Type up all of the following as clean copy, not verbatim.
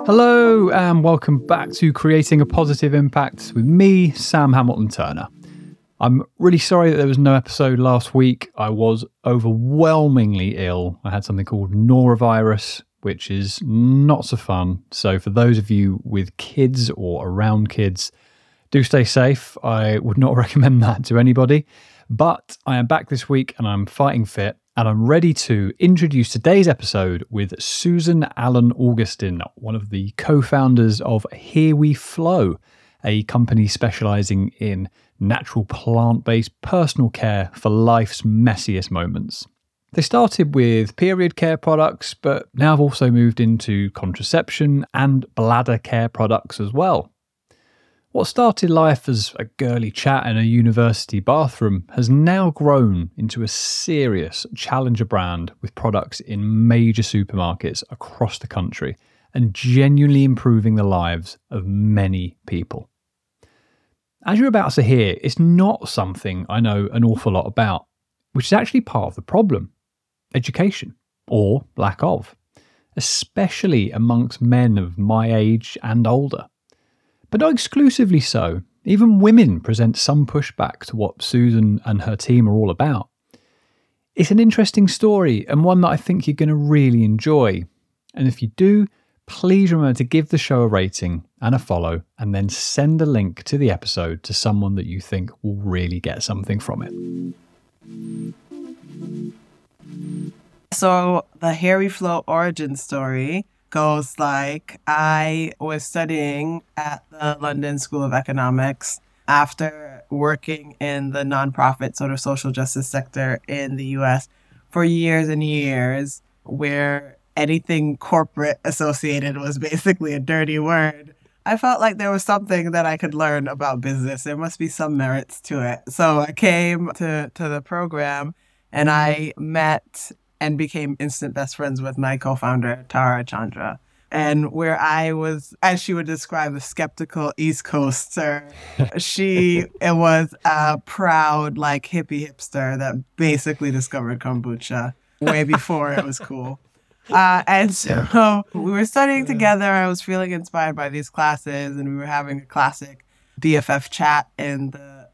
Hello and welcome back to Creating a Positive Impact with me, Sam Hamilton Turner. I'm really sorry that there was no episode last week. I was overwhelmingly ill. I had something called norovirus, which is not so fun. So for those of you with kids or around kids, do stay safe. I would not recommend that to anybody. But I am back this week and I'm fighting fit. And I'm ready to introduce today's episode with Susan Allen Augustin, one of the co-founders of Here We Flow, a company specializing in natural plant-based personal care for life's messiest moments. They started with period care products, but now have also moved into contraception and bladder care products as well. What started life as a girly chat in a university bathroom has now grown into a serious challenger brand with products in major supermarkets across the country and genuinely improving the lives of many people. As you're about to hear, it's not something I know an awful lot about, which is actually part of the problem: education, or lack of, especially amongst men of my age and older. But not exclusively so. Even women present some pushback to what Susan and her team are all about. It's an interesting story and one that I think you're going to really enjoy. And if you do, please remember to give the show a rating and a follow, and then send a link to the episode to someone that you think will really get something from it. So the Here We Flow origin story goes like, I was studying at the London School of Economics after working in the nonprofit sort of social justice sector in the US for years and years, where anything corporate associated was basically a dirty word. I felt like there was something that I could learn about business. There must be some merits to it. So I came to the program and I met and became instant best friends with my co-founder, Tara Chandra. And where I was, as she would describe, a skeptical East Coaster, it was a proud, like, hippie hipster that basically discovered kombucha way before it was cool. And so we were studying together. I was feeling inspired by these classes, and we were having a classic BFF chat in the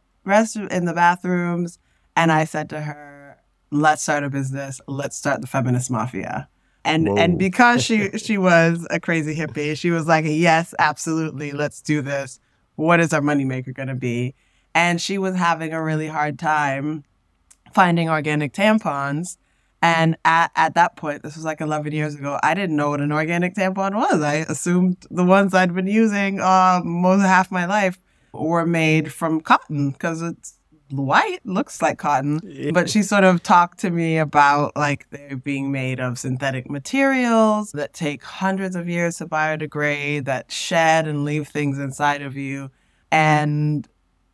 bathrooms. And I said to her, let's start a business. Let's start the Feminist Mafia. And because she was a crazy hippie, she was like, yes, absolutely. Let's do this. What is our moneymaker going to be? And she was having a really hard time finding organic tampons. And at that point, this was like 11 years ago, I didn't know what an organic tampon was. I assumed the ones I'd been using most of half my life were made from cotton because it's white, looks like cotton. But she sort of talked to me about like they're being made of synthetic materials that take hundreds of years to biodegrade, that shed and leave things inside of you. And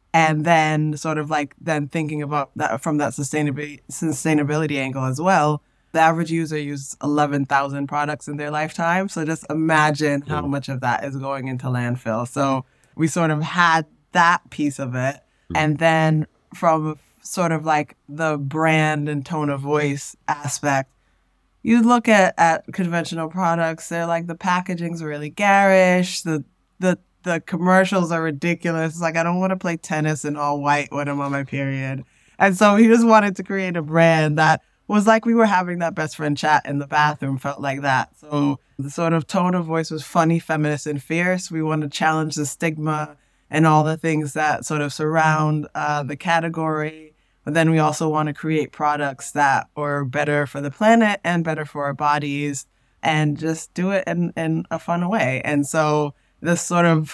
then sort of like then thinking about that from that sustainability angle as well. The average user uses 11,000 products in their lifetime. So just imagine how much of that is going into landfill. So we sort of had that piece of it. And then from sort of like the brand and tone of voice aspect, you look at conventional products, they're like the packaging's really garish, the commercials are ridiculous. It's like, I don't want to play tennis in all white when I'm on my period. And so he just wanted to create a brand that was like we were having that best friend chat in the bathroom, felt like that. So the sort of tone of voice was funny, feminist, and fierce. We want to challenge the stigma and all the things that sort of surround the category. But then we also want to create products that are better for the planet and better for our bodies and just do it in a fun way. And so this sort of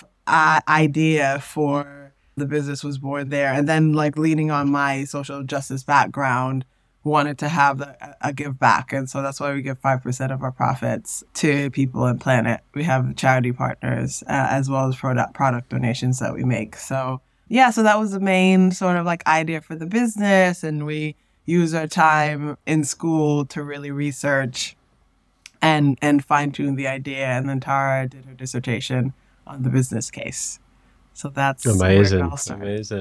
idea for the business was born there. And then like leaning on my social justice background, wanted to have a give back. And so that's why we give 5% of our profits to people and planet. We have charity partners as well as product donations that we make. So yeah, so that was the main sort of like idea for the business. And we use our time in school to really research and fine tune the idea. And then Tara did her dissertation on the business case. So that's amazing. where it all started. Amazing.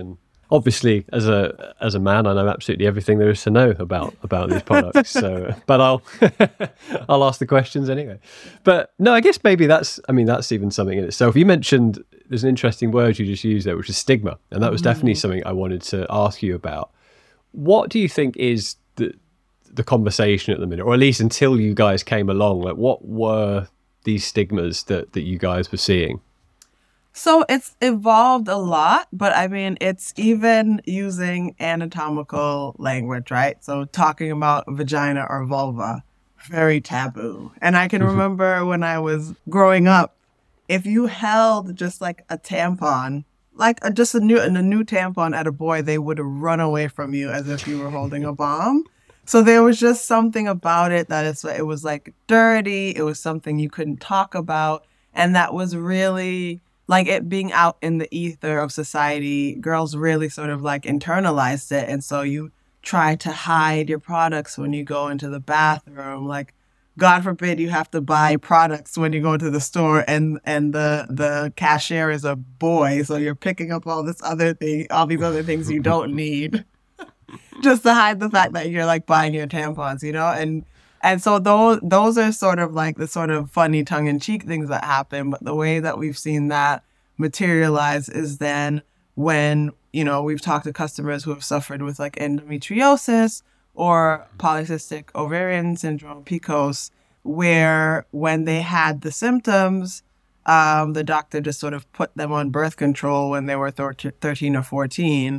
Obviously, as a man, I know absolutely everything there is to know about these products. So, but I'll I'll ask the questions anyway. But no, I guess maybe that's even something in itself. You mentioned there's an interesting word you just used there, which is stigma, and that was definitely something I wanted to ask you about. What do you think is the conversation at the minute, or at least until you guys came along? Like, what were these stigmas that you guys were seeing? So it's evolved a lot, but I mean, it's even using anatomical language, right? So talking about vagina or vulva, very taboo. And I can remember when I was growing up, if you held just like a tampon, like just a new tampon at a boy, they would run away from you as if you were holding a bomb. So there was just something about it that it was like dirty. It was something you couldn't talk about. And that was really like it being out in the ether of society. Girls really sort of like internalized it. And so you try to hide your products when you go into the bathroom. Like, God forbid you have to buy products when you go to the store and the cashier is a boy. So you're picking up all these other things you don't need just to hide the fact that you're like buying your tampons, you know? And so those are sort of like the sort of funny tongue-in-cheek things that happen. But the way that we've seen that materialize is then when, you know, we've talked to customers who have suffered with like endometriosis or polycystic ovarian syndrome, PCOS, where when they had the symptoms, the doctor just sort of put them on birth control when they were 13 or 14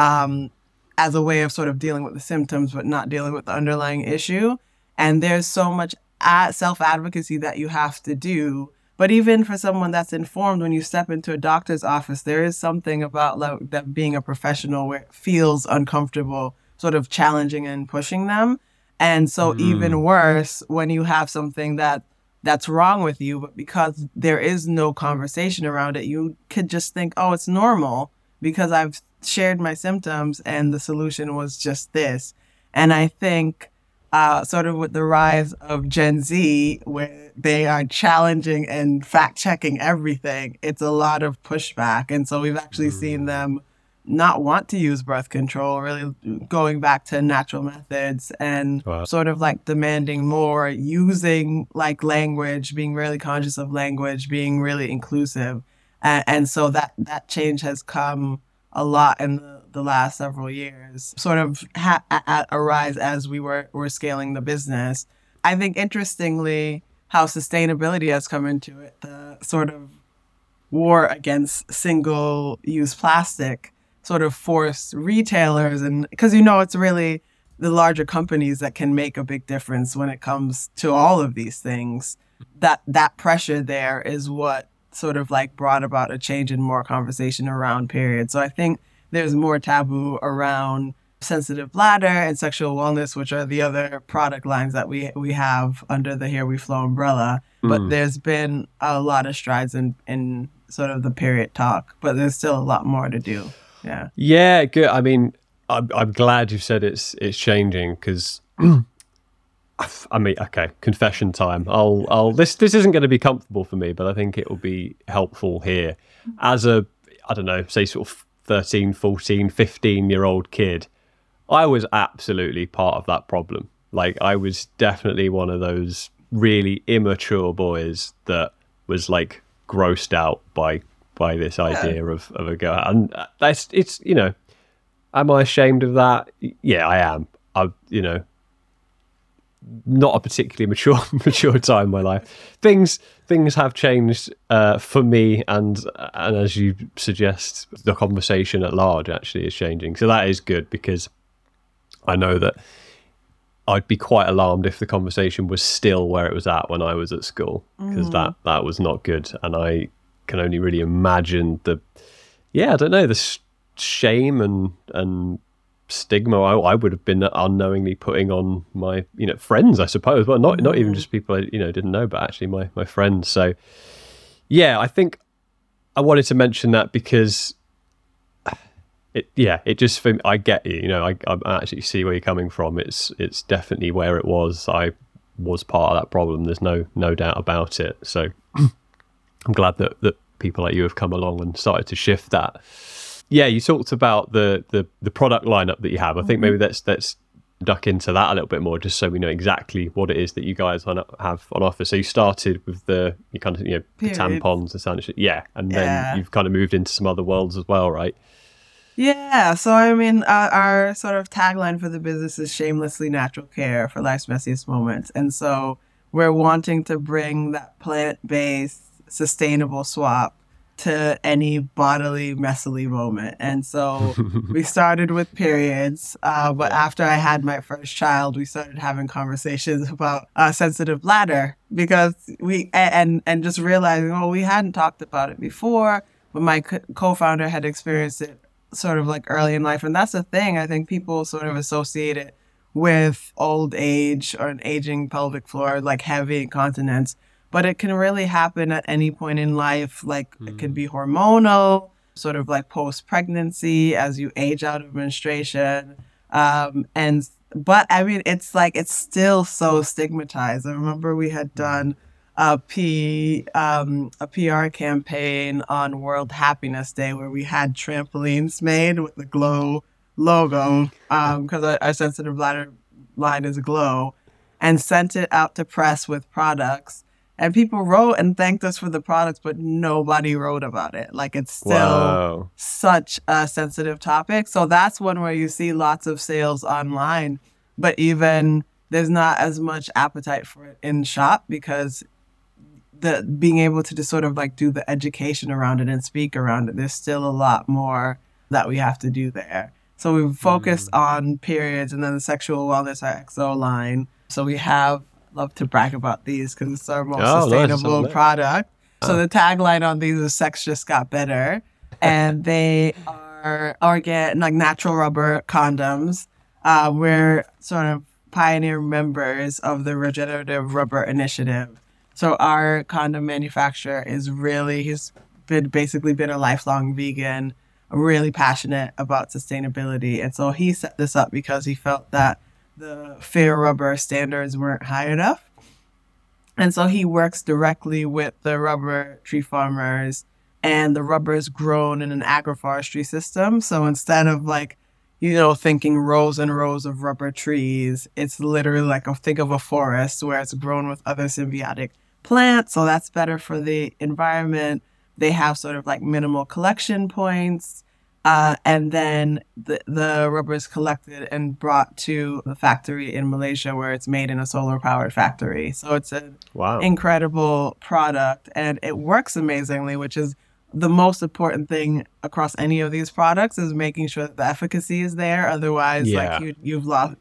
as a way of sort of dealing with the symptoms, but not dealing with the underlying issue. And there's so much self-advocacy that you have to do. But even for someone that's informed, when you step into a doctor's office, there is something about like, that being a professional where it feels uncomfortable, sort of challenging and pushing them. And so even worse, when you have something that's wrong with you, but because there is no conversation around it, you could just think, oh, it's normal because I've shared my symptoms and the solution was just this. And I think sort of with the rise of Gen Z, where they are challenging and fact-checking everything, it's a lot of pushback. And so we've actually seen them not want to use birth control, really going back to natural methods and sort of like demanding more, using like language, being really conscious of language, being really inclusive. And so that change has come a lot in the last several years, sort of arise as we were scaling the business. I think interestingly how sustainability has come into it, the sort of war against single-use plastic sort of forced retailers, and because it's really the larger companies that can make a big difference when it comes to all of these things. That pressure there is what sort of like brought about a change in more conversation around periods. So I think there's more taboo around sensitive bladder and sexual wellness, which are the other product lines that we have under the Here We Flow umbrella. But there's been a lot of strides in sort of the period talk, but there's still a lot more to do. Yeah, good. I mean, I'm glad you said it's changing, because I mean, okay, confession time. This isn't going to be comfortable for me, but I think it will be helpful here. As a, I don't know, say sort of 13, 14, 15-year-old kid, I was absolutely part of that problem. Like, I was definitely one of those really immature boys that was like grossed out by this idea of a girl. And it's am I ashamed of that? Yeah, I am. Not a particularly mature time in my life. Things have changed for me, and as you suggest, the conversation at large actually is changing. So that is good, because I know that I'd be quite alarmed if the conversation was still where it was at when I was at school, because that was not good. And I can only really imagine the shame and stigma I would have been unknowingly putting on my friends, I suppose. Well, not even just people I didn't know, but actually my friends. So yeah, I think I wanted to mention that because it just, for me, I get you. I actually see where you're coming from. It's definitely where it was. I was part of that problem. There's no doubt about it. So I'm glad that people like you have come along and started to shift that. yeah, you talked about the product lineup that you have. I think maybe let's duck into that a little bit more, just so we know exactly what it is that you guys have on offer. So you started with the the tampons, essentially, yeah, and then you've kind of moved into some other worlds as well, right? Yeah. So I mean, our sort of tagline for the business is shamelessly natural care for life's messiest moments, and so we're wanting to bring that plant-based, sustainable swap to any bodily messily moment. And so we started with periods, but after I had my first child, we started having conversations about sensitive bladder, because and just realizing, oh, we hadn't talked about it before, but my co-founder had experienced it sort of like early in life. And that's the thing, I think people sort of associate it with old age or an aging pelvic floor, like heavy incontinence. But it can really happen at any point in life. Like it could be hormonal, sort of like post-pregnancy as you age out of menstruation. But I mean, it's still so stigmatized. I remember we had done a PR campaign on World Happiness Day where we had trampolines made with the Glow logo, because our sensitive bladder line is Glow, and sent it out to press with products. And people wrote and thanked us for the products, but nobody wrote about it. Like, it's still such a sensitive topic. So that's one where you see lots of sales online, but even there's not as much appetite for it in shop, because the being able to just sort of like do the education around it and speak around it, there's still a lot more that we have to do there. So we've focused on periods, and then the sexual wellness, our XO line. So we have, love to brag about these because it's our most sustainable product. So the tagline on these is "Sex just got better," and they are organic, like natural rubber condoms. We're sort of pioneer members of the Regenerative Rubber Initiative. So our condom manufacturer he's basically been a lifelong vegan, really passionate about sustainability. And so he set this up because he felt that the fair rubber standards weren't high enough. And so he works directly with the rubber tree farmers, and the rubber is grown in an agroforestry system. So instead of thinking rows and rows of rubber trees, it's literally think of a forest where it's grown with other symbiotic plants. So that's better for the environment. They have sort of minimal collection points. And then the rubber is collected and brought to the factory in Malaysia, where it's made in a solar-powered factory. So it's an incredible product, and it works amazingly, which is the most important thing across any of these products, is making sure that the efficacy is there. Otherwise, you've lost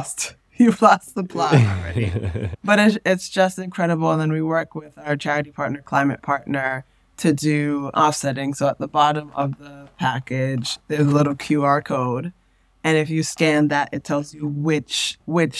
the plot already. But it's just incredible. And then we work with our charity partner, Climate Partner, to do offsetting. So at the bottom of the package, there's a little QR code. And if you scan that, it tells you which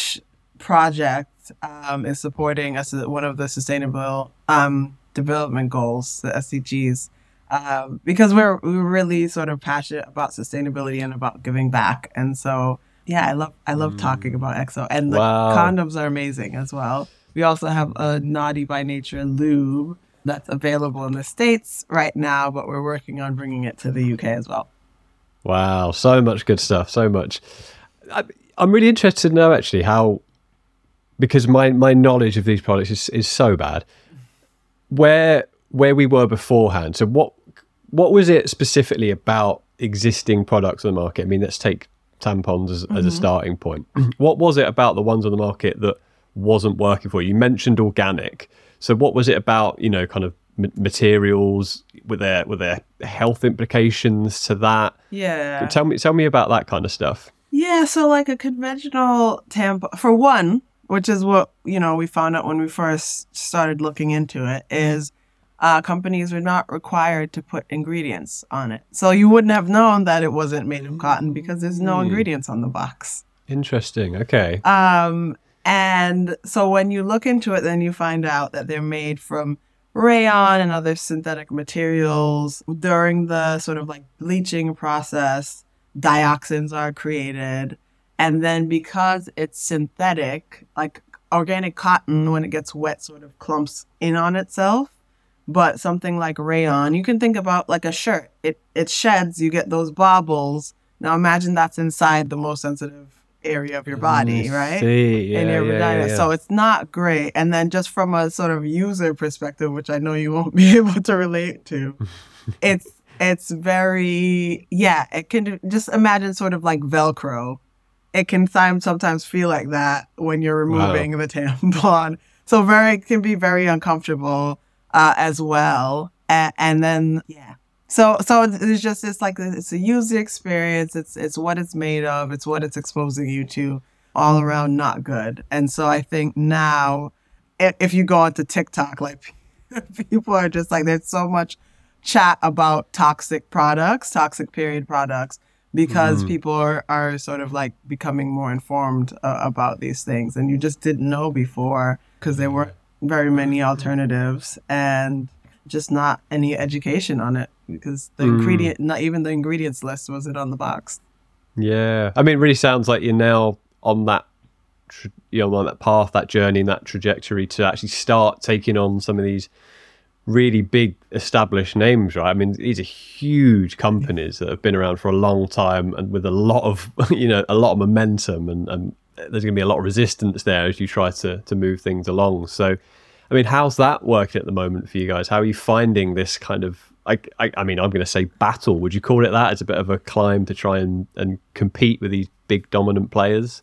project is supporting us, one of the sustainable development goals, the SDGs. Because we're really sort of passionate about sustainability and about giving back. And so, yeah, I love talking about XO. And the condoms are amazing as well. We also have a Naughty by Nature lube that's available in the States right now, but we're working on bringing it to the UK as well. Wow, so much good stuff, so much. I'm really interested to know actually how, because my knowledge of these products is so bad, where we were beforehand. So what was it specifically about existing products on the market? I mean, let's take tampons as a starting point. What was it about the ones on the market that wasn't working for you? You mentioned organic. So what was it about, kind of materials? Were there health implications to that? Yeah. Tell me about that kind of stuff. Yeah, so a conventional tampon, for one, which is what, we found out when we first started looking into it, is companies are not required to put ingredients on it. So you wouldn't have known that it wasn't made of cotton because there's no ingredients on the box. Interesting. Okay. And so when you look into it, then you find out that they're made from rayon and other synthetic materials. During the sort of bleaching process, dioxins are created. And then because it's synthetic, organic cotton, when it gets wet, sort of clumps in on itself. But something like rayon, you can think about like a shirt. It sheds, you get those bobbles. Now imagine that's inside the most sensitive area of your body, right? See, In yeah, your yeah, vagina. yeah. So it's not great. And then just from a sort of user perspective, which I know you won't be able to relate to, it's very, yeah, it can just imagine sort of like Velcro. It can sometimes feel like that when you're removing the tampon. So it can be very uncomfortable as well. And then, yeah. So it's a user experience. It's what it's made of. It's what it's exposing you to. All around not good. And so I think now, if you go onto TikTok, like people are just like, there's so much chat about toxic period products, because people are sort of like becoming more informed about these things. And you just didn't know before because there weren't very many alternatives and just not any education on it, because the ingredient, not even the ingredients list wasn't on the box. Yeah. I mean, it really sounds like you're now on that, on that path, that journey, and that trajectory to actually start taking on some of these really big established names, right? I mean, these are huge companies that have been around for a long time and with a lot of, a lot of momentum, and there's going to be a lot of resistance there as you try to move things along. So, I mean, how's that working at the moment for you guys? How are you finding this kind of, I mean, I'm going to say battle. Would you call it that? It's a bit of a climb to try and compete with these big dominant players?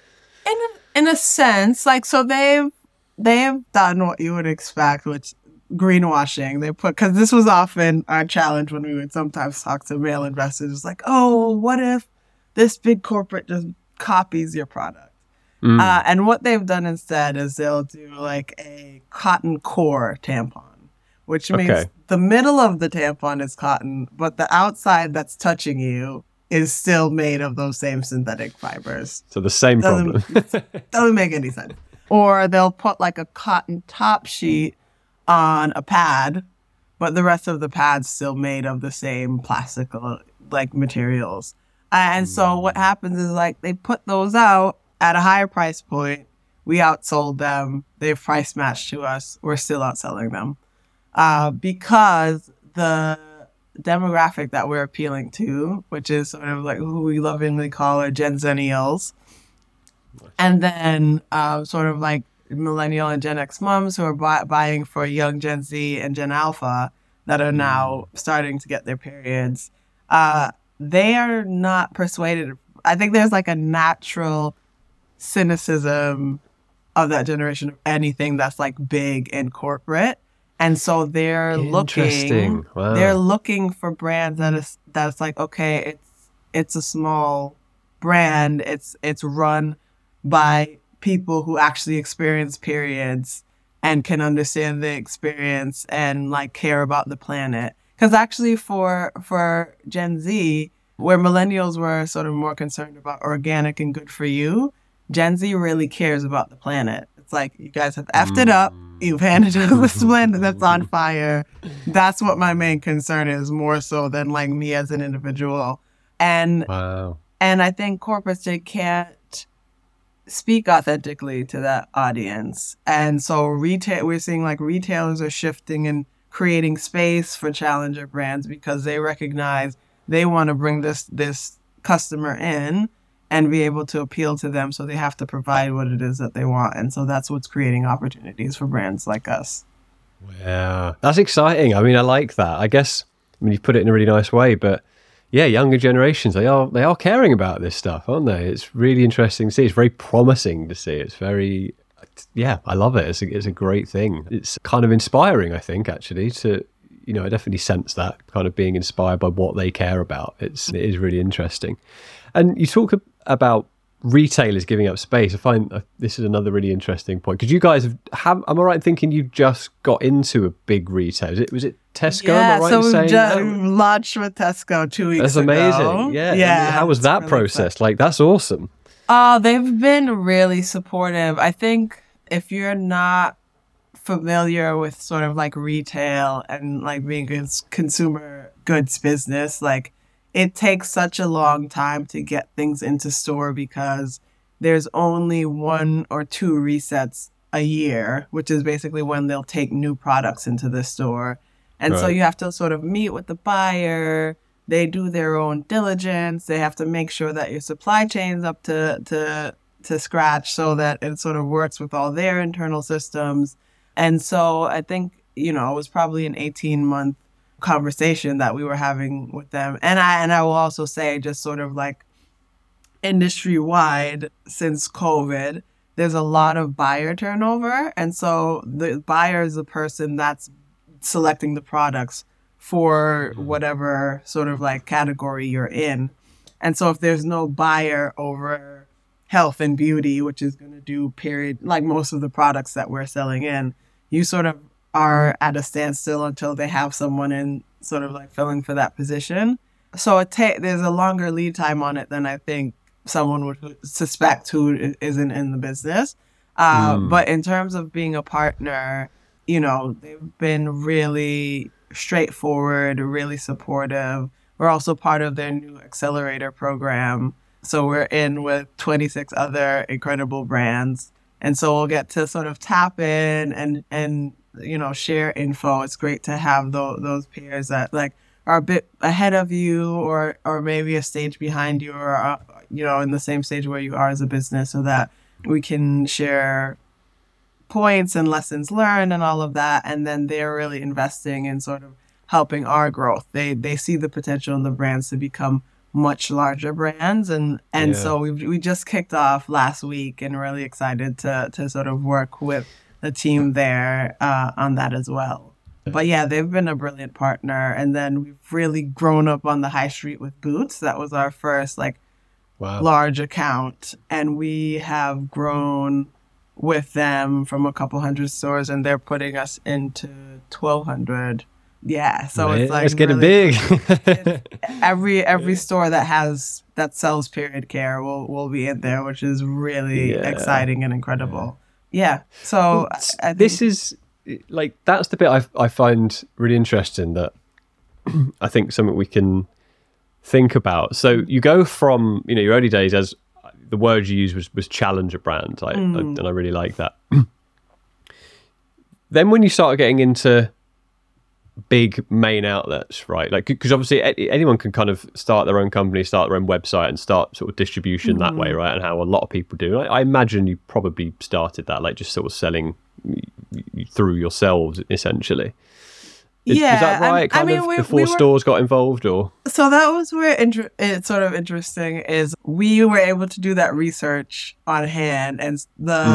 In a sense, like, so they've done what you would expect, which greenwashing. Because this was often our challenge when we would sometimes talk to male investors. It's like, oh, what if this big corporate just copies your product? And what they've done instead is they'll do like a cotton core tampon, which means the middle of the tampon is cotton, but the outside that's touching you is still made of those same synthetic fibers. So the same problem. Doesn't make any sense. Or they'll put like a cotton top sheet on a pad, but the rest of the pad's still made of the same plastic like materials. And so what happens is, like, they put those out at a higher price point. We outsold them. They've price matched to us. We're still outselling them because the demographic that we're appealing to, which is sort of like who we lovingly call our Gen Zennials, and then sort of like millennial and Gen X moms who are buying for young Gen Z and Gen Alpha that are now starting to get their periods. They are not persuaded. I think there's like a natural cynicism of that generation of anything that's like big and corporate. And so they're looking for brands that's like, okay, it's a small brand. It's run by people who actually experience periods and can understand the experience and like care about the planet. Because actually for Gen Z, where millennials were sort of more concerned about organic and good for you, Gen Z really cares about the planet. It's like, you guys have effed it up. You've handed us this planet that's on fire. That's what my main concern is, more so than like me as an individual. And I think corporates, they can't speak authentically to that audience. And so we're seeing like retailers are shifting and creating space for challenger brands because they recognize they want to bring this customer in and be able to appeal to them. So they have to provide what it is that they want. And so that's what's creating opportunities for brands like us. Yeah, that's exciting. I mean, I like that. I guess, you put it in a really nice way, but yeah, younger generations, they are caring about this stuff, aren't they? It's really interesting to see. It's very promising to see. It's very, I love it. It's a great thing. It's kind of inspiring, I think, actually, to, I definitely sense that kind of being inspired by what they care about. It is really interesting. And you talk about retailers giving up space. I find this is another really interesting point, because you guys am I right in thinking you just got into a big retailer? Was it Tesco? Yeah, am I right in saying so we launched with Tesco 2 weeks ago. That's amazing. Yeah. How was that really process? Like, that's awesome. They've been really supportive. I think if you're not familiar with sort of like retail and like being a consumer goods business, like, it takes such a long time to get things into store because there's only 1 or 2 resets a year, which is basically when they'll take new products into the store. And so Right. you have to sort of meet with the buyer. They do their own diligence. They have to make sure that your supply chain's up to scratch so that it sort of works with all their internal systems. And so I think, it was probably an 18-month conversation that we were having with them. And I will also say, just sort of like industry wide, since COVID, there's a lot of buyer turnover. And so the buyer is the person that's selecting the products for whatever sort of like category you're in. And so if there's no buyer over health and beauty, which is going to do period, like most of the products that we're selling in, you sort of are at a standstill until they have someone in sort of like filling for that position. So there's a longer lead time on it than I think someone would suspect who isn't in the business. But in terms of being a partner, they've been really straightforward, really supportive. We're also part of their new accelerator program. So we're in with 26 other incredible brands. And so we'll get to sort of tap in and share info. It's great to have those peers that like are a bit ahead of you or maybe a stage behind you or, in the same stage where you are as a business so that we can share points and lessons learned and all of that. And then they're really investing in sort of helping our growth. They see the potential in the brands to become much larger brands. And so we just kicked off last week and really excited to sort of work with the team there on that as well. But yeah, they've been a brilliant partner. And then we've really grown up on the high street with Boots. That was our first large account. And we have grown with them from a couple hundred stores and they're putting us into 1,200. Yeah, so it's like it's getting really big. every store that sells period care will be in there, which is really exciting and incredible. Yeah. So I think this is like that's the bit I find really interesting that I think something we can think about. So you go from your early days as the word you used was challenger brand, and I really like that. Then when you start getting into big main outlets, right? Like, because obviously anyone can kind of start their own company, start their own website and start sort of distribution that way, right? And how a lot of people do. I imagine you probably started that, like just sort of selling through yourselves essentially. Is that right? Before stores got involved or? So that was where it's sort of interesting is we were able to do that research on hand and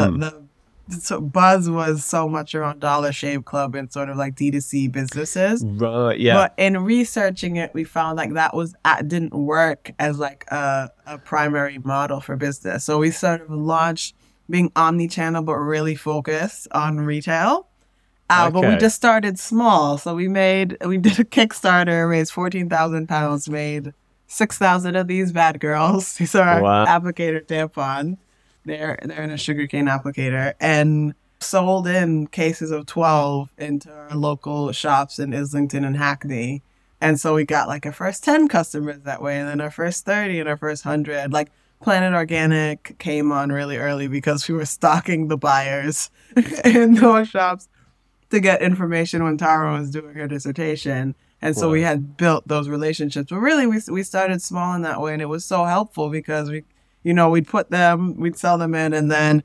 so buzz was so much around Dollar Shave Club and sort of like D2C businesses. Right, yeah. But in researching it, we found like that didn't work as like a primary model for business. So we sort of launched being omni-channel, but really focused on retail. But we just started small. So we did a Kickstarter, raised 14,000 pounds, made 6,000 of these bad girls. These are our applicator tampons. They're in a sugarcane applicator and sold in cases of 12 into our local shops in Islington and Hackney. And so we got like our first 10 customers that way, and then our first 30 and our first 100. Like Planet Organic came on really early because we were stalking the buyers in those shops to get information when Tara was doing her dissertation. And so we had built those relationships. But really, we started small in that way, and it was so helpful because we'd sell them in, and then,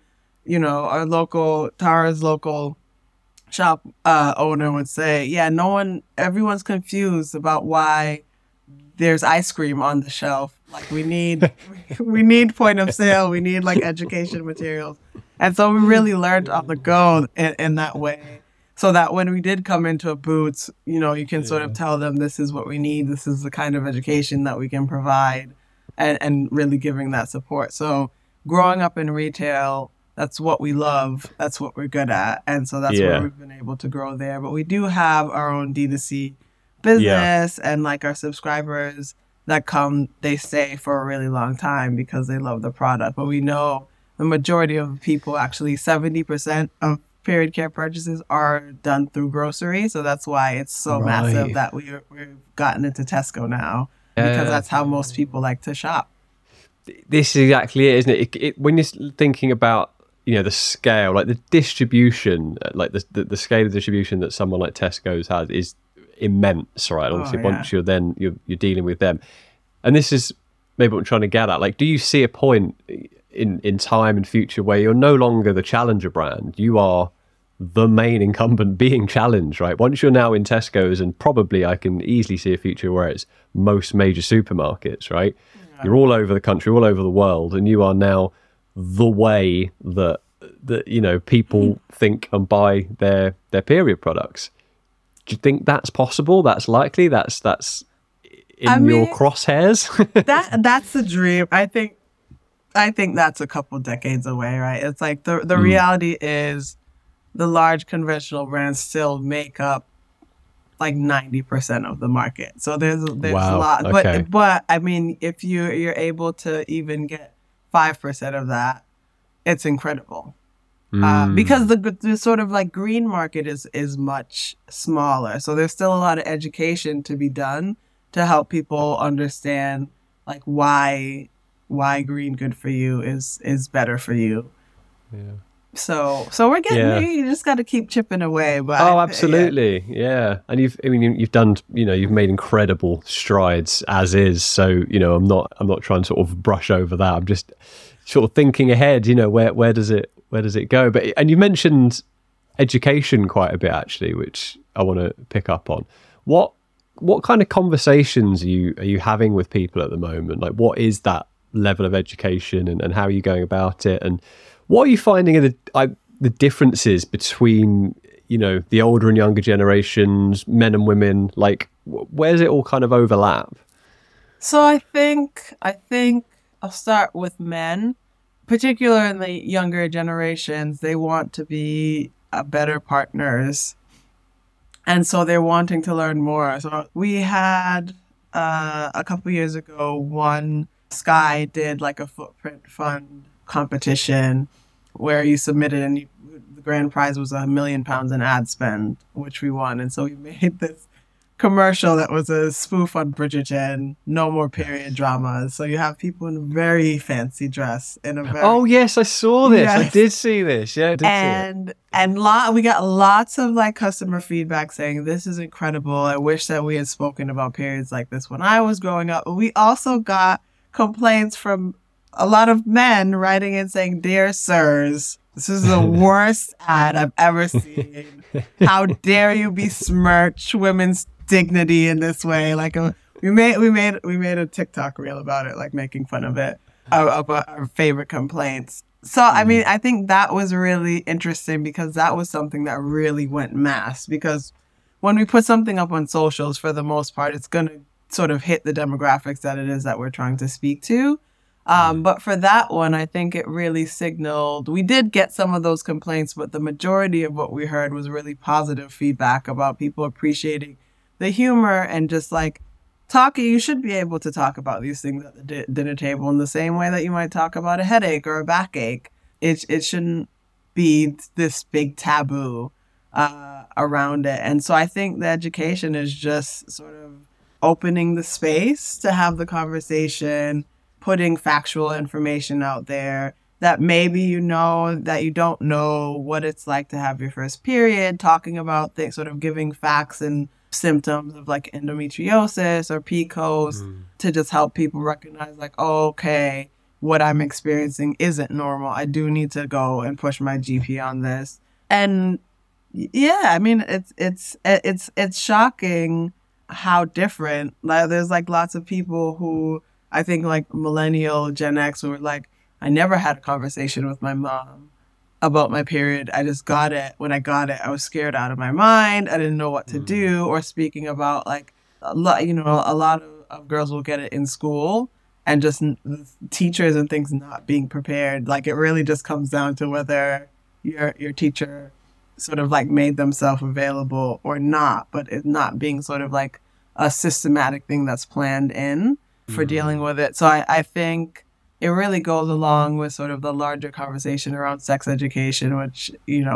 Tara's local shop owner would say, everyone's confused about why there's ice cream on the shelf. Like we need point of sale. We need like education materials. And so we really learned on the go in that way. So that when we did come into a Boots, you can sort of tell them this is what we need. This is the kind of education that we can provide. And really giving that support. So growing up in retail, that's what we love. That's what we're good at. And so that's where we've been able to grow there. But we do have our own D2C business and like our subscribers that come, they stay for a really long time because they love the product. But we know the majority of people, actually 70% of period care purchases are done through grocery. So that's why it's so massive that we've gotten into Tesco now. Because that's how most people like to shop. This is exactly it, isn't it? When you're thinking about the scale, like the distribution, like the scale of distribution that someone like Tesco's has is immense, right? Obviously, once you're dealing with them, and this is maybe what I'm trying to get at. Like, do you see a point in time and future where you're no longer the challenger brand? You are the main incumbent being challenged, right? Once you're now in Tesco's, and probably I can easily see a future where it's most major supermarkets, right? Yeah. You're all over the country, all over the world, and you are now the way that people think and buy their period products. Do you think that's possible? That's likely? That's in your crosshairs? that's the dream. I think that's a couple decades away, right? It's like the reality is the large conventional brands still make up like 90% of the market. So there's wow. a lot. Okay. But I mean, if you're able to even get 5% of that, it's incredible. Because the sort of like green market is much smaller. So there's still a lot of education to be done to help people understand like why green good for you is better for you. Yeah. So we're getting there. You just got to keep chipping away. But absolutely, yeah. And you've done, you've made incredible strides as is. So I'm not trying to sort of brush over that. I'm just sort of thinking ahead. Where does it go? And you mentioned education quite a bit actually, which I want to pick up on. What kind of conversations are you having with people at the moment? Like, what is that level of education, and how are you going about it? And what are you finding are the differences between, the older and younger generations, men and women? Like, where's it all kind of overlap? So I think I'll start with men, particularly in the younger generations. They want to be better partners. And so they're wanting to learn more. So we had a couple years ago, Sky did like a footprint fund competition where you submitted, and the grand prize was £1 million in ad spend, which we won. And so we made this commercial that was a spoof on Bridgerton, no more period dramas. So you have people in very fancy dress in a very... Oh yes, I saw this. Yes. I did see this. Yeah, I did see it. And we got lots of like customer feedback saying this is incredible. I wish that we had spoken about periods like this when I was growing up. But we also got complaints from a lot of men writing in saying, "Dear sirs, this is the worst ad I've ever seen. How dare you besmirch women's dignity in this way?" Like we made a TikTok reel about it, like making fun of it, about our favorite complaints. So I mean, I think that was really interesting because that was something that really went mass. Because when we put something up on socials, for the most part, it's going to sort of hit the demographics that it is that we're trying to speak to. But for that one, I think it really signaled, we did get some of those complaints, but the majority of what we heard was really positive feedback about people appreciating the humor and just like talking. You should be able to talk about these things at the dinner table in the same way that you might talk about a headache or a backache. It shouldn't be this big taboo around it. And so I think the education is just sort of opening the space to have the conversation, putting factual information out there that maybe that you don't know what it's like to have your first period, talking about things, sort of giving facts and symptoms of like endometriosis or PCOS to just help people recognize like, oh, okay, what I'm experiencing isn't normal. I do need to go and push my GP on this. And yeah, I mean, it's shocking how different. Like, there's like lots of people who I think like millennial Gen X who were like, I never had a conversation with my mom about my period. I just got it. When I got it, I was scared out of my mind. I didn't know what to do. Or speaking about like, a lot of girls will get it in school and just teachers and things not being prepared. Like, it really just comes down to whether your teacher sort of like made themselves available or not, but it not being sort of like a systematic thing that's planned in for dealing with it. So I think it really goes along with sort of the larger conversation around sex education, which,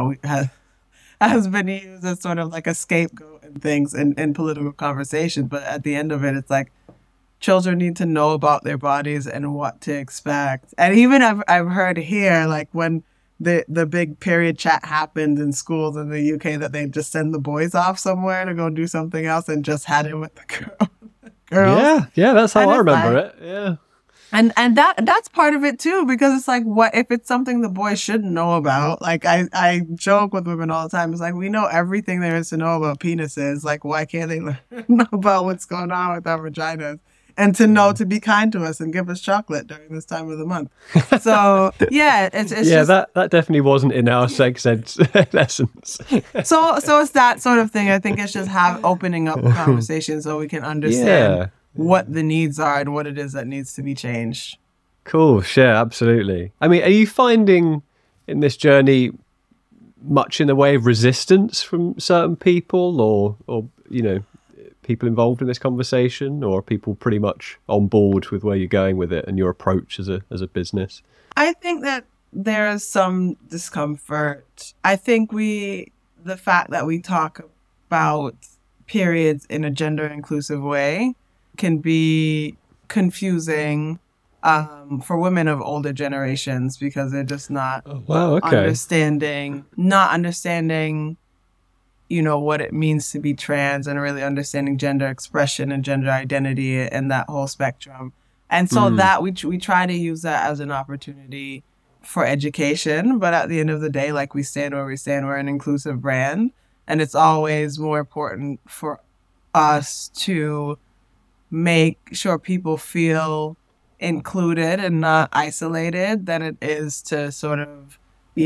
has been used as sort of like a scapegoat and things in political conversation. But at the end of it, it's like children need to know about their bodies and what to expect. And even I've heard here, like when the big period chat happened in schools in the UK that they just send the boys off somewhere to go do something else and just had it with the girls. Yeah, that's how And I it's remember like- it. Yeah. And that's part of it too, because it's like, what if it's something the boys shouldn't know about? Like I joke with women all the time. It's like, we know everything there is to know about penises. Like, why can't they learn about what's going on with our vaginas? And to know to be kind to us and give us chocolate during this time of the month. So yeah, it's Yeah, just, that definitely wasn't in our sex ed lessons. so it's that sort of thing. I think it's just opening up the conversation so we can understand Yeah. what the needs are and what it is that needs to be changed. Cool. Yeah, absolutely. I mean, are you finding in this journey much in the way of resistance from certain people or people involved in this conversation, or are people pretty much on board with where you're going with it and your approach as a business? I think that there is some discomfort. I think the fact that we talk about periods in a gender inclusive way can be confusing for women of older generations, because they're just not Wow. Okay. not understanding, what it means to be trans, and really understanding gender expression and gender identity and that whole spectrum. And so that we try to use that as an opportunity for education. But at the end of the day, like, we stand where we stand, we're an inclusive brand. And it's always more important for us to make sure people feel included and not isolated than it is to sort of,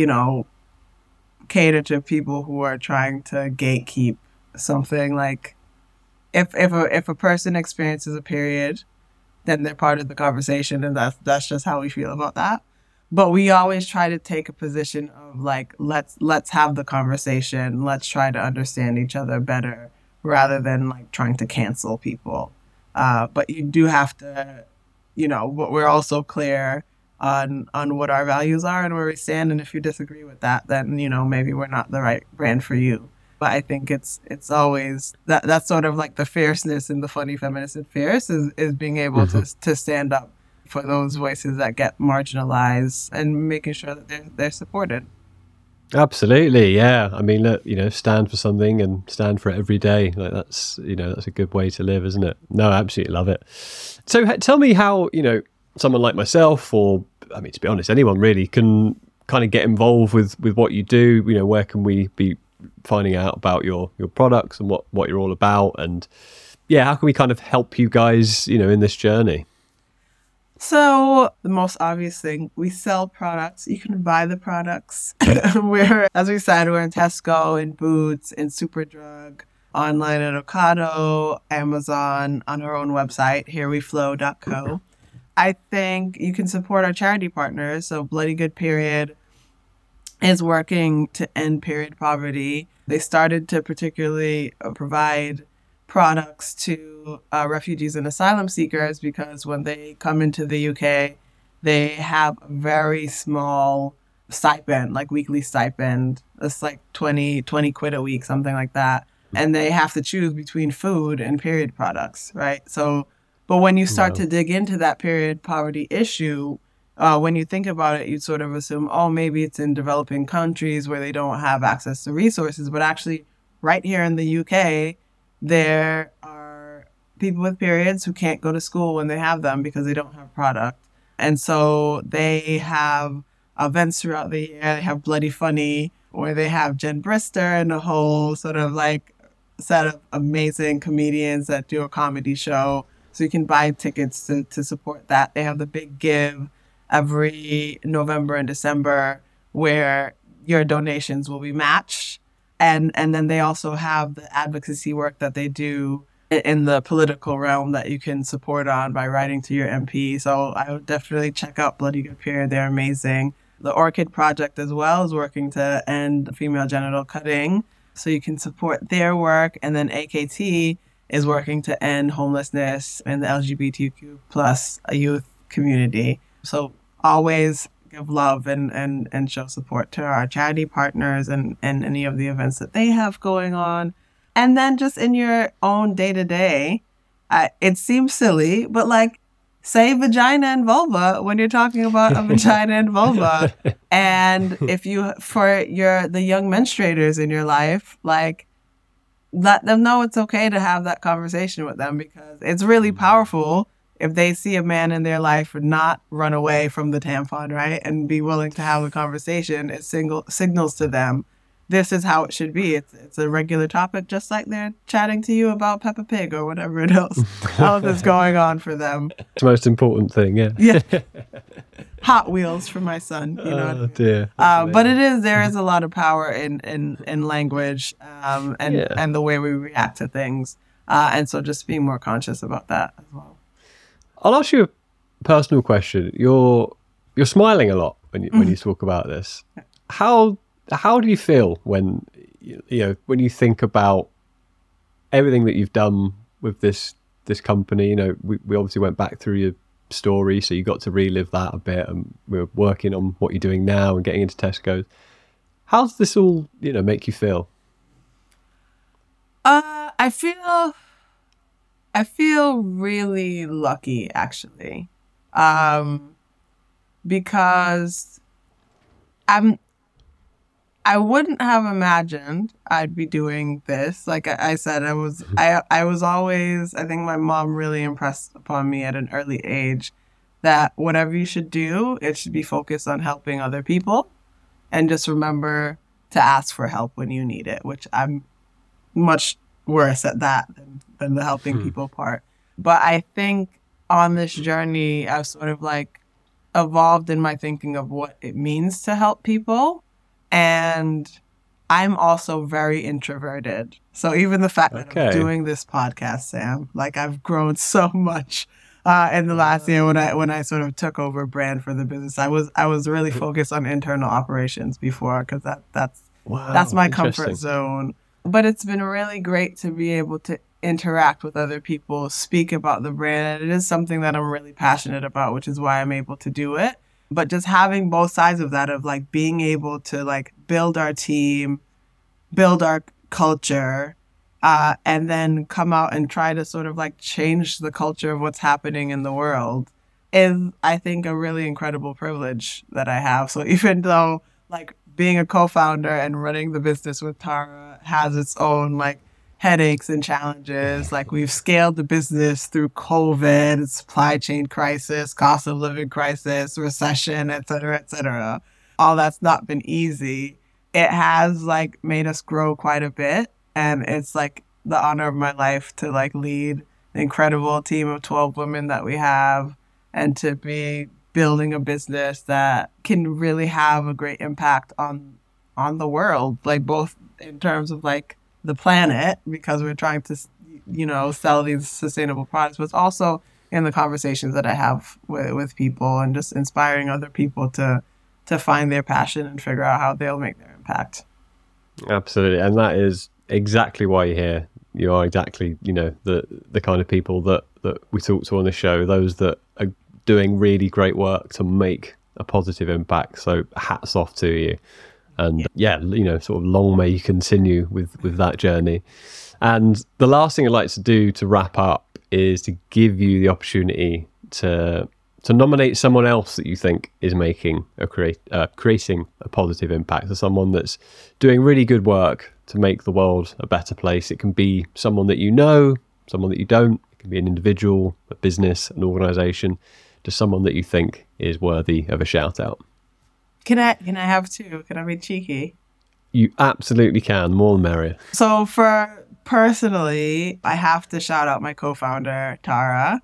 cater to people who are trying to gatekeep something. Like, if a person experiences a period, then they're part of the conversation, and that's just how we feel about that. But we always try to take a position of like, let's have the conversation, let's try to understand each other better, rather than like trying to cancel people. But you do have to, but we're also clear on what our values are and where we stand. And if you disagree with that, then, maybe we're not the right brand for you. But I think it's always that's sort of like the fierceness in the Funny Feminist and Fierce is being able to stand up for those voices that get marginalized and making sure that they're supported. Absolutely, yeah. I mean, look, stand for something and stand for it every day. Like, that's a good way to live, isn't it? No, I absolutely love it. So tell me how, someone like myself, or, I mean, to be honest, anyone really, can kind of get involved with what you do. Where can we be finding out about your products and what you're all about? And yeah, how can we kind of help you guys, in this journey? So the most obvious thing, we sell products. You can buy the products. As we said, we're in Tesco, in Boots, in Superdrug, online at Ocado, Amazon, on our own website, hereweflow.co. I think you can support our charity partners. So Bloody Good Period is working to end period poverty. They started to particularly provide products to refugees and asylum seekers, because when they come into the UK, they have a very small stipend, like weekly stipend. It's like 20 quid a week, something like that. And they have to choose between food and period products, right? So, but when you start to dig into that period poverty issue, when you think about it, you sort of assume, oh, maybe it's in developing countries where they don't have access to resources. But actually, right here in the UK, there are people with periods who can't go to school when they have them because they don't have product. And so they have events throughout the year. They have Bloody Funny, where they have Jen Brister and a whole sort of like set of amazing comedians that do a comedy show. So you can buy tickets to support that. They have the Big Give every November and December, where your donations will be matched. And then they also have the advocacy work that they do in the political realm that you can support on by writing to your MP. So I would definitely check out Bloody Good Period. They're amazing. The Orchid Project as well is working to end female genital cutting, so you can support their work. And then AKT is working to end homelessness in the LGBTQ plus youth community. So always give love and show support to our charity partners and any of the events that they have going on. And then just in your own day-to-day, it seems silly, but like, say vagina and vulva when you're talking about a vagina and vulva. And if you, for the young menstruators in your life, like, let them know it's okay to have that conversation with them, because it's really powerful if they see a man in their life not run away from the tampon, right? And be willing to have a conversation. It signals to them, this is how it should be. It's a regular topic, just like they're chatting to you about Peppa Pig or whatever else is going on for them. It's the most important thing, yeah. Yeah. Hot Wheels for my son, you know. What I mean? Dear. But there is a lot of power in language and the way we react to things. And so just being more conscious about that as well. I'll ask you a personal question. You're smiling a lot when you talk about this. How do you feel when when you think about everything that you've done with this company? You know, we obviously went back through your story, so you got to relive that a bit, and we're working on what you're doing now and getting into Tesco's. How does this all make you feel? I feel really lucky, actually, because I wouldn't have imagined I'd be doing this. Like I said, I was always, I think my mom really impressed upon me at an early age that whatever you should do, it should be focused on helping other people, and just remember to ask for help when you need it, which I'm much worse at that than the helping people part. But I think on this journey, I've sort of like evolved in my thinking of what it means to help people. And I'm also very introverted. So even the fact that I'm doing this podcast, Sam, like I've grown so much in the last year when I sort of took over brand for the business. I was really focused on internal operations before, because that's my comfort zone. But it's been really great to be able to interact with other people, speak about the brand. And it is something that I'm really passionate about, which is why I'm able to do it. But just having both sides of that, of like being able to like build our team, build our culture, and then come out and try to sort of like change the culture of what's happening in the world is, I think, a really incredible privilege that I have. So even though like being a co-founder and running the business with Tara has its own like headaches and challenges, like we've scaled the business through COVID, supply chain crisis, cost of living crisis, recession, et cetera, all that's not been easy. It has like made us grow quite a bit, and it's like the honor of my life to like lead the incredible team of 12 women that we have, and to be building a business that can really have a great impact on the world, like both in terms of like the planet, because we're trying to, sell these sustainable products, but also in the conversations that I have with people, and just inspiring other people to find their passion and figure out how they'll make their impact. Absolutely. And that is exactly why you're here. You are exactly, the kind of people that we talk to on the show, those that are doing really great work to make a positive impact. So hats off to you. And sort of long may you continue with that journey. And the last thing I'd like to do to wrap up is to give you the opportunity to nominate someone else that you think is making creating a positive impact, or someone that's doing really good work to make the world a better place. It can be someone that you know, someone that you don't. It can be an individual, a business, an organization, just someone that you think is worthy of a shout out. Can I have two? Can I be cheeky? You absolutely can. More the merrier. So for personally, I have to shout out my co-founder, Tara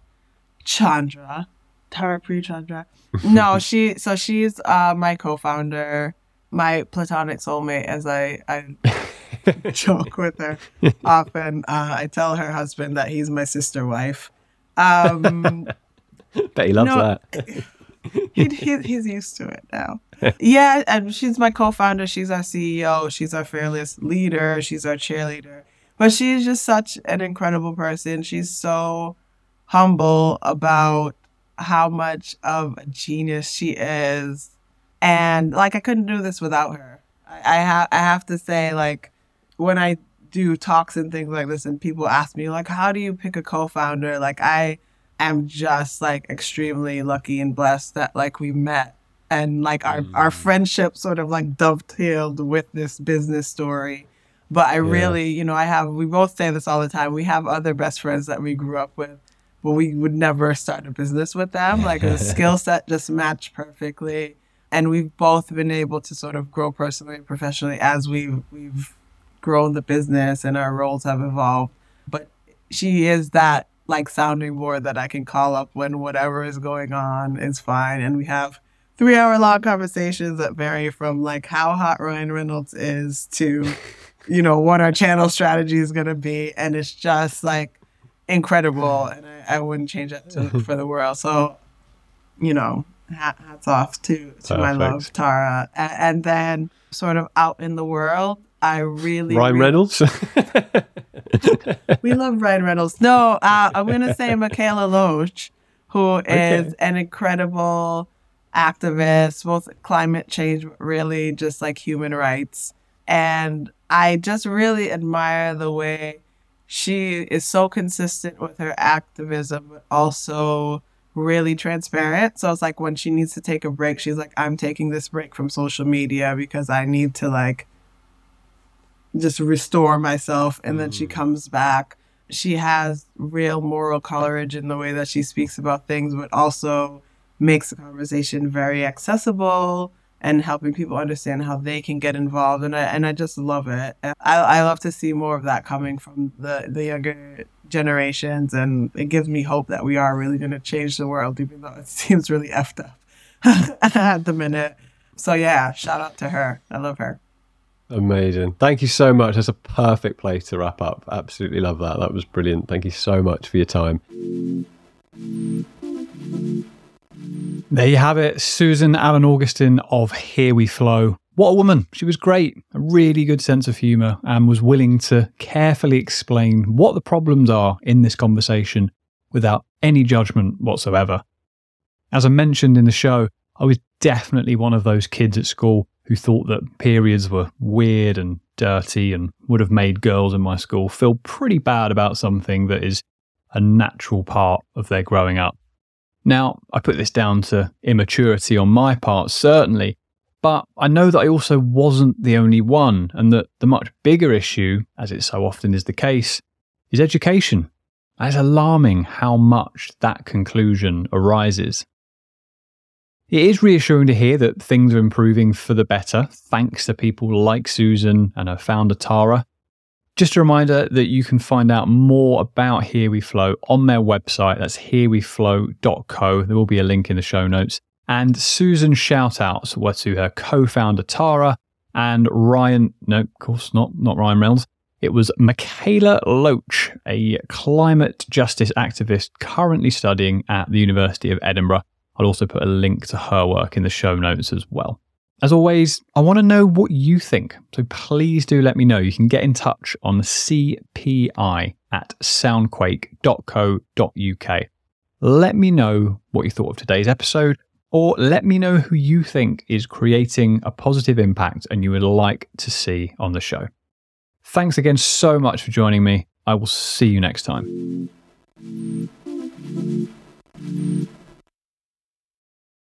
Pre-Chandra. No, she's my co-founder, my platonic soulmate, as I joke with her often. I tell her husband that he's my sister wife. Bet he loves that. He's used to it now. Yeah, and she's my co-founder. She's our CEO. She's our fearless leader. She's our cheerleader. But she's just such an incredible person. She's so humble about how much of a genius she is. And like, I couldn't do this without her. I have to say, like, when I do talks and things like this, and people ask me, like, how do you pick a co-founder? Like, I am just like extremely lucky and blessed that like we met, and like our friendship sort of like dovetailed with this business story. But I really, you know, we both say this all the time. We have other best friends that we grew up with, but we would never start a business with them. Like the skill set just matched perfectly. And we've both been able to sort of grow personally and professionally as we've grown the business and our roles have evolved. But she is that like sounding board that I can call up when whatever is going on is fine. And we have 3-hour-long conversations that vary from like how hot Ryan Reynolds is to, you know, what our channel strategy is going to be. And it's just like incredible. And I wouldn't change it for the world. So, you know, hats off to my love, Tara. And then sort of out in the world, I really... Ryan Reynolds? We love Ryan Reynolds. No, I'm going to say Michaela Loach, who is an incredible activist, both climate change, but really just like human rights. And I just really admire the way she is so consistent with her activism, but also really transparent. So it's like when she needs to take a break, she's like, I'm taking this break from social media because I need to like just restore myself. And then she comes back. She has real moral courage in the way that she speaks about things, but also makes the conversation very accessible and helping people understand how they can get involved. And I just love it. I love to see more of that coming from the younger generations. And it gives me hope that we are really going to change the world, even though it seems really effed up at the minute. So yeah, shout out to her. I love her. Amazing. Thank you so much. That's a perfect place to wrap up. Absolutely love that. That was brilliant. Thank you so much for your time. There you have it. Susan Allen Augustin of Here We Flow. What a woman. She was great. A really good sense of humour and was willing to carefully explain what the problems are in this conversation without any judgment whatsoever. As I mentioned in the show, I was definitely one of those kids at school who thought that periods were weird and dirty and would have made girls in my school feel pretty bad about something that is a natural part of their growing up. Now, I put this down to immaturity on my part, certainly, but I know that I also wasn't the only one, and that the much bigger issue, as it so often is the case, is education. And it's alarming how much that conclusion arises. It is reassuring to hear that things are improving for the better, thanks to people like Susan and her founder Tara. Just a reminder that you can find out more about Here We Flow on their website. That's hereweflow.co. There will be a link in the show notes. And Susan's shout-outs were to her co-founder Tara and Ryan... No, of course not Ryan Reynolds. It was Michaela Loach, a climate justice activist currently studying at the University of Edinburgh. I'll also put a link to her work in the show notes as well. As always, I want to know what you think, so please do let me know. You can get in touch on cpi@soundquake.co.uk. Let me know what you thought of today's episode, or let me know who you think is creating a positive impact and you would like to see on the show. Thanks again so much for joining me. I will see you next time.